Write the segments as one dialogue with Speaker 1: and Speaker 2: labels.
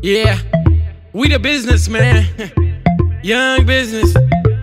Speaker 1: Yeah, we the business, man. Young business.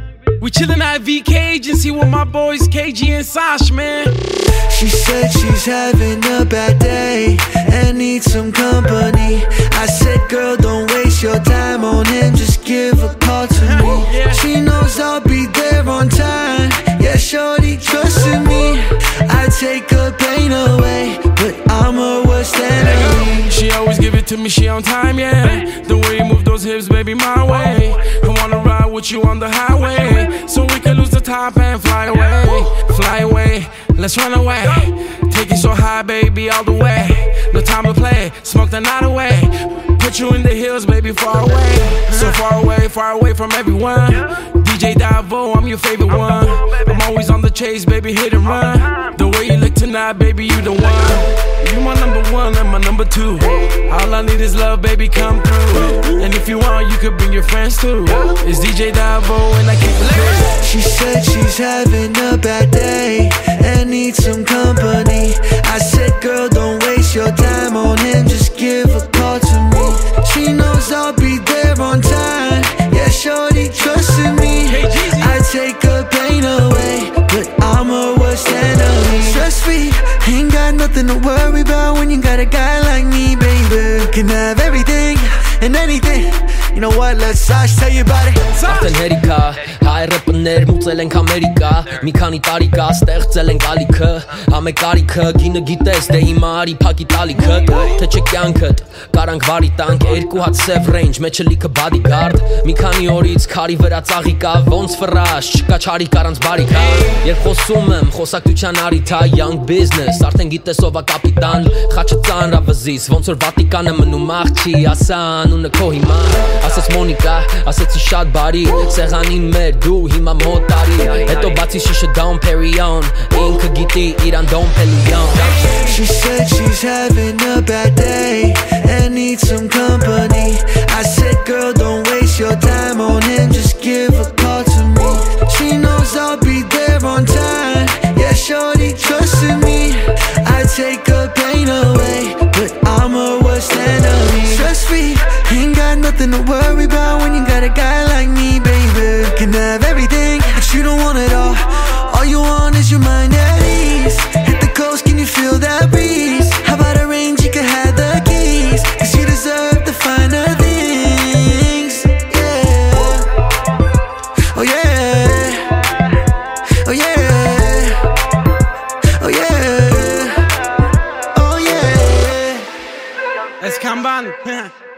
Speaker 1: We chillin' at VK Agency with my boys KG and Sash, man.
Speaker 2: She said she's having a bad day and needs some company. I said, girl, don't waste your time on him, just give a call to me. She knows I'll be there on time. Yeah, shorty, trust in me. I take her pain away, but I'm her worst enemy.
Speaker 1: She always give it to me, she on time, yeah. The way you move those hips, baby, my way. I wanna ride with you on the highway, so we can lose the top and fly away. Fly away, let's run away. Take it so high, baby, all the way. No time to play, smoke the night away. Put you in the hills, baby, far away. So far away from everyone. DJ Davo, I'm your favorite one. I'm always on the chase, baby, hit and run. The way you look tonight, baby, you the one. You my number one and my number two. All I need is love, baby, come through. And if you want, you could bring your friends too. It's DJ Davo and I keep it lit.
Speaker 2: She said she's having a bad day and needs some company. I said, girl, don't waste your time on him, just give a call to me. She knows I'll be there on time. Yeah, shorty, trust in me. I take her pain away, but I'm her worst enemy. Stress free, ain't got nothing to worry about when you got a guy like me, baby. You can have everything and anything. You know what, let's Sash tell you about it.
Speaker 3: Արդեն հերիքա, հայ ռեպներ մուծել ենք Ամերիկա. Մի քանի տարի կա, ստեղծել ենք ալիքը. Համե կարիքը, գինը գիտես, դե հիմա արի փակի տալիքը. Թե չէ կյանքդ, կարանք վարի տանք. Երկու հատ սև ռեյնջ, մեջը լիքը bodyguard. Մի քանի օրից քարի վրա ծաղի կա. Ոնց ֆրաշ, չկա չարիք առանց բարիքա. Երբ խոսում եմ, խոսակցության առիթա. Young business, արդեն գիտես ով ա կապիտան. Խաչը ծանրավզիս, ոնց որ Վատիկանը մնում աղջի. Ասա անունը քո հիմա. Ասեց Մոնիկա, ասեցի շատ բարի. Սեղանին մեր դու հիմա մոտ տարի. Հետո բացի շիշը Dom Perignon. Ինքը գիտի իրան Dom Perignon.
Speaker 2: She said she's having a bad day and needs some company. I said, girl, don't waste your time on him, just give a call to me. She knows I'll be there on time. Yeah, shorty, trust in me. I take her pain away, but I'm her worst enemy. Stress free, ain't got nothing to worry about when you got a guy like me, baby. You can have everything, but you don't want it all. All you want is your mind at ease. Hit the coast, can you feel that breeze? How about a range, you can have the keys, cause you deserve the finer things. Yeah. Oh yeah. Oh yeah. Oh yeah. Oh yeah.
Speaker 1: Let's come on.